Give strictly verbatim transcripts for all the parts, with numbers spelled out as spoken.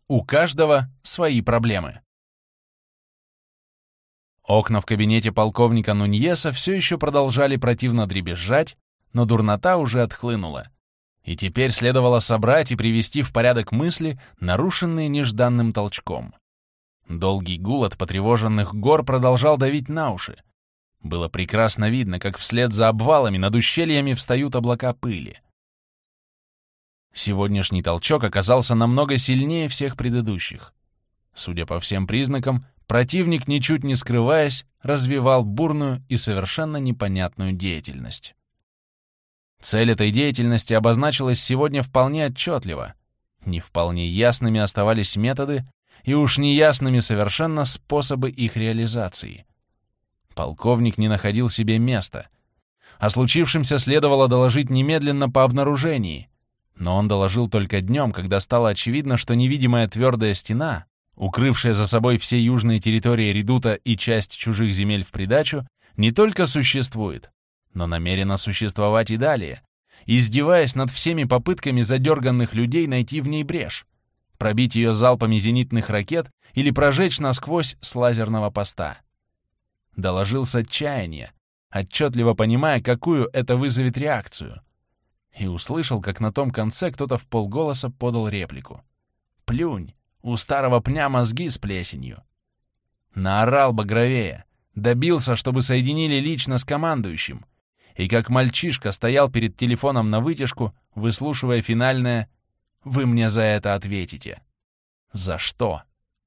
У каждого свои проблемы. Окна в кабинете полковника Нуньеса все еще продолжали противно дребезжать, но дурнота уже отхлынула. И теперь следовало собрать и привести в порядок мысли, нарушенные нежданным толчком. Долгий гул от потревоженных гор продолжал давить на уши. Было прекрасно видно, как вслед за обвалами над ущельями встают облака пыли. Сегодняшний толчок оказался намного сильнее всех предыдущих. Судя по всем признакам, противник, ничуть не скрываясь, развивал бурную и совершенно непонятную деятельность. Цель этой деятельности обозначилась сегодня вполне отчетливо. Не вполне ясными оставались методы, и уж неясными совершенно способы их реализации. Полковник не находил себе места. О случившемся следовало доложить немедленно по обнаружении, но он доложил только днем, когда стало очевидно, что невидимая твердая стена, укрывшая за собой все южные территории редута и часть чужих земель в придачу, не только существует, но намерена существовать и далее, издеваясь над всеми попытками задерганных людей найти в ней брешь, пробить ее залпами зенитных ракет или прожечь насквозь с лазерного поста. Доложил с отчаяния, отчетливо понимая, какую это вызовет реакцию, и услышал, как на том конце кто-то вполголоса подал реплику. «Плюнь, у старого пня мозги с плесенью». Наорал багровее, добился, чтобы соединили лично с командующим, и как мальчишка стоял перед телефоном на вытяжку, выслушивая финальное «Вы мне за это ответите». За что?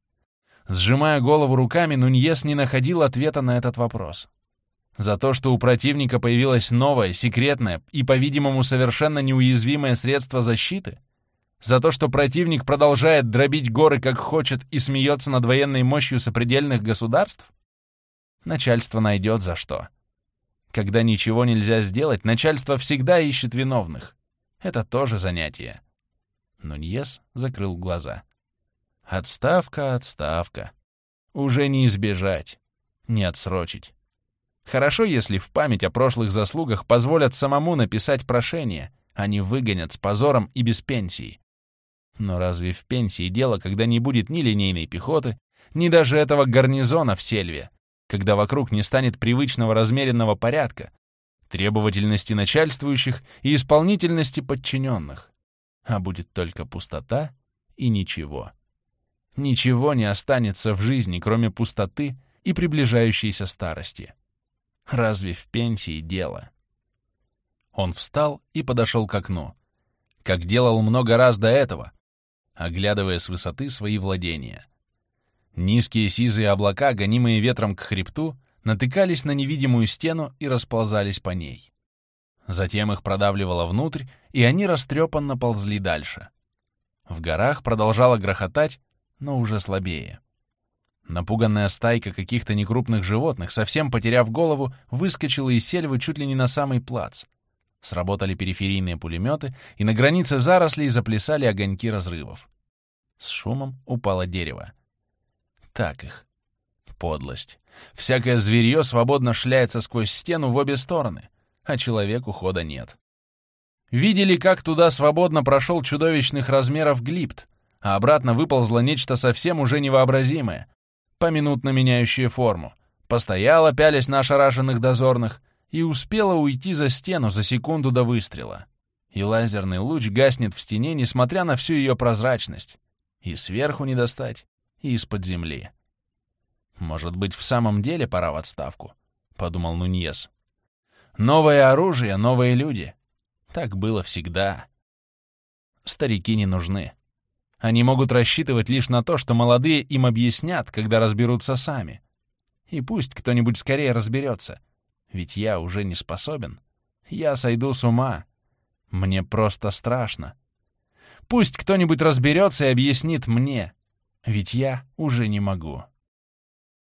Сжимая голову руками, Нуньес не находил ответа на этот вопрос. За то, что у противника появилось новое, секретное и, по-видимому, совершенно неуязвимое средство защиты? За то, что противник продолжает дробить горы как хочет и смеется над военной мощью сопредельных государств? Начальство найдет за что. Когда ничего нельзя сделать, начальство всегда ищет виновных. Это тоже занятие. Нуньес закрыл глаза. Отставка, отставка. Уже не избежать, не отсрочить. Хорошо, если в память о прошлых заслугах позволят самому написать прошение, а не выгонят с позором и без пенсии. Но разве в пенсии дело, когда не будет ни линейной пехоты, ни даже этого гарнизона в сельве, когда вокруг не станет привычного размеренного порядка, требовательности начальствующих и исполнительности подчиненных, а будет только пустота и ничего. Ничего не останется в жизни, кроме пустоты и приближающейся старости. Разве в пенсии дело? Он встал и подошел к окну, как делал много раз до этого, оглядывая с высоты свои владения. Низкие сизые облака, гонимые ветром к хребту, натыкались на невидимую стену и расползались по ней. Затем их продавливало внутрь, и они растрепанно ползли дальше. В горах продолжало грохотать, но уже слабее. Напуганная стайка каких-то некрупных животных, совсем потеряв голову, выскочила из сельвы чуть ли не на самый плац. Сработали периферийные пулеметы, и на границе зарослей заплясали огоньки разрывов. С шумом упало дерево. Так их. Подлость. Всякое зверье свободно шляется сквозь стену в обе стороны, а человеку хода нет. Видели, как туда свободно прошел чудовищных размеров глипт, а обратно выползло нечто совсем уже невообразимое, поминутно меняющее форму, постояло, пялясь на ошарашенных дозорных, и успела уйти за стену за секунду до выстрела. И лазерный луч гаснет в стене, несмотря на всю ее прозрачность. И сверху не достать, и из-под земли. «Может быть, в самом деле пора в отставку?» — подумал Нуньес. «Новое оружие, новые люди. Так было всегда. Старики не нужны. Они могут рассчитывать лишь на то, что молодые им объяснят, когда разберутся сами. И пусть кто-нибудь скорее разберется. Ведь я уже не способен. Я сойду с ума. Мне просто страшно. Пусть кто-нибудь разберется и объяснит мне. Ведь я уже не могу».